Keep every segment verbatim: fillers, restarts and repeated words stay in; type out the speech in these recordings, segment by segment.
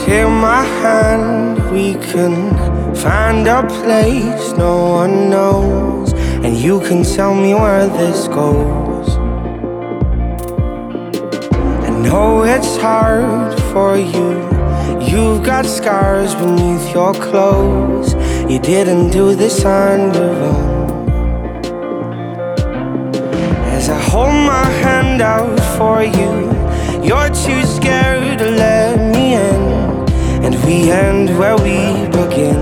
Take my hand, we can find a place no one knows, and you can tell me where this goes. I know it's hard for you, you've got scars beneath your clothes. You didn't do this on your own. As I hold my hand out for you, you're too scared to let me in, and we end where we begin.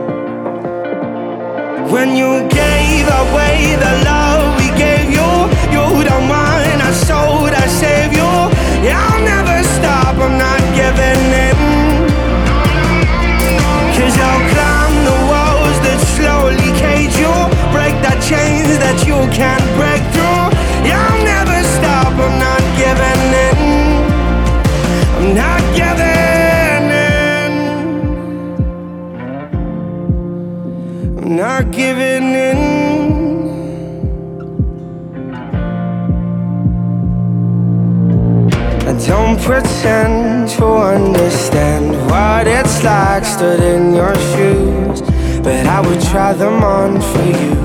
When you gave away the love we gave you, you don't mind, I sold, I saved you. Yeah, I'll never stop, I'm not giving in. Cause I'll climb the walls that slowly cage you, break the chains that you can't break through. Yeah, I'll never stop, I'm not giving in. I'm not giving in. I'm not giving in. I don't pretend to understand what it's like stood in your shoes, but I would try them on for you.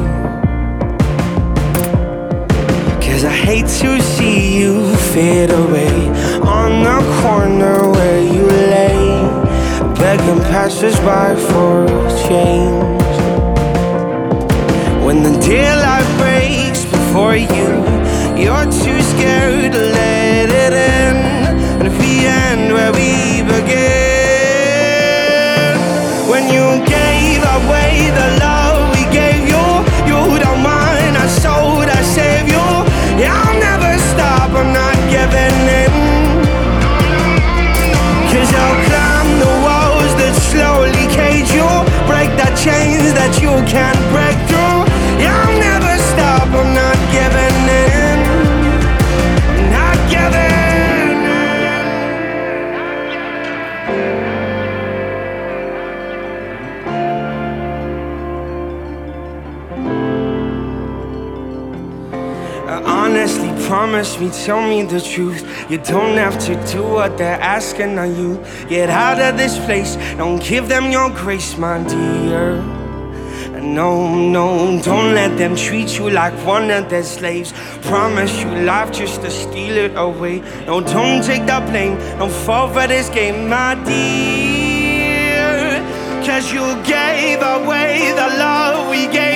Cause I hate to see you fade away on the corner where you lay, begging passers-by for change. When the daylight breaks before you, you're too scared to let it in, and if we end where we begin. When you gave away the love we gave you, you don't mind, I sold, I saved you. Yeah, I'll never stop, I'm not giving in. Cause I'll climb the walls that slowly cage you, break the chains that you can't break through. Yeah, I'll never stop, I'm not giving in. I'm not giving honestly, promise me, tell me the truth. You don't have to do what they're asking of you. Get out of this place, don't give them your grace, my dear. No, no, don't let them treat you like one of their slaves. Promise you life just to steal it away. No, don't take the blame, don't fall for this game, my dear. Cause you gave away the love we gave.